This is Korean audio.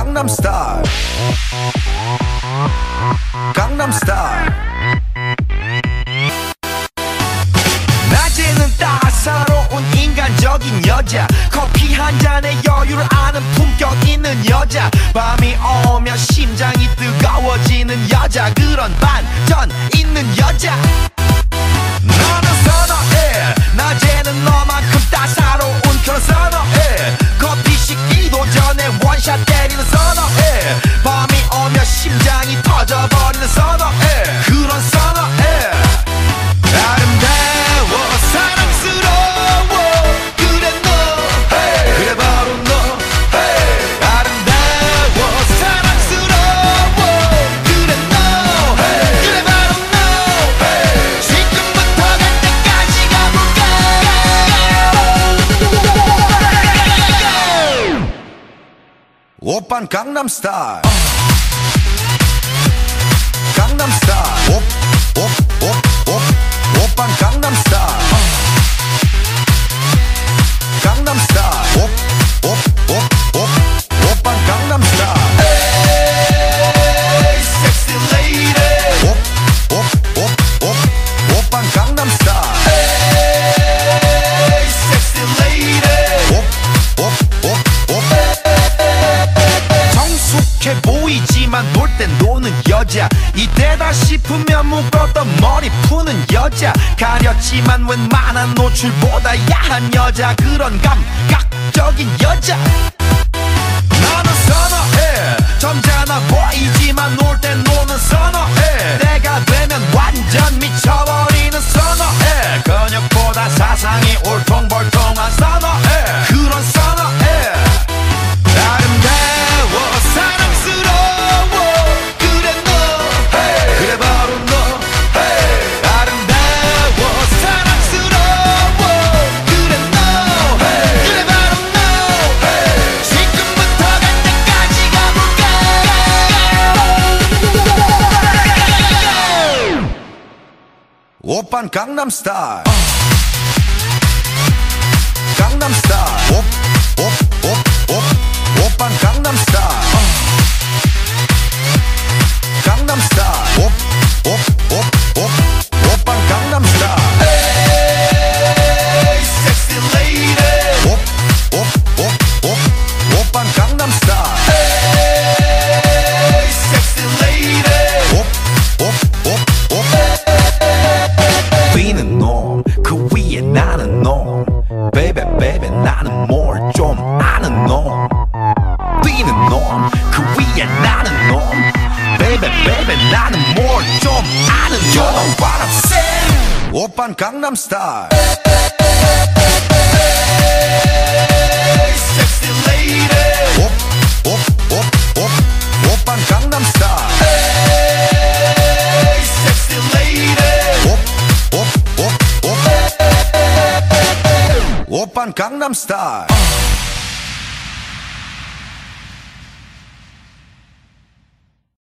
강남스타일 강남스타일 낮에는 따사로운 인간적인 여자 커피 한 잔에 여유를 아는 품격 있는 여자 밤이 오면 심장이 뜨거워지는 여자 그런 반전 있는 여자 너는 선어해 낮에는 너만큼 따사로운 그런 선어해 커피 식기도 전에 원샷 때리는 선어해 밤이 오면 심장이 터져버리는 선어해 그런 선어해 아름다워 사랑스러워 그래 너 hey. 그래 바로 너 hey. 아름다워 사랑스러워 그래 너 hey. 그래 바로 너 hey. 지금부터 갈 때까지 가볼까 오빤 강남스타일 강남스타일 오빤 강남스타일 강남스타일 오빤 강남스타일 에이 섹시 레이디 오빤 강남스타일 에이 섹시 레이디 성숙해 보이지만 놀 땐 노는 여자 이때다 싶으면 묶었던 머리 푸는 여자 가렸지만 웬만한 노출보다 야한 여자 그런 감각적인 여자 너는 선어해 점잖아 보이지만 놀 땐 노는 선어해 때가 되면 완전 미쳐버리는 선어해 근육보다 사상이 울퉁불퉁한 선어해 그런 선어해 아름다워 사랑스러워 그래 너 hey. 그래 바로 너 hey. 아름다워 사랑스러워 그래 너 hey. 그래 바로 너 hey. 지금부터 갈 때까지 가볼까 오빤 강남스타일 강남스타일 오빤 강남스타일 강남스타일 오빤 강남스타일 에이 섹시 레이디 오빤 강남스타일 에이 섹시 레이디 뛰는 놈 그 위에 나는 놈 베이베 베이베 나는 뭘 좀 아는 놈 뛰는 놈 그 위에 나는 놈 베이베 베이베 나는 뭘 좀 아는 놈 You know what I'm saying 오빤 강남스타일 섹시 레이디 오빤 강남스타일 섹시 레이디 오빤 강남스타일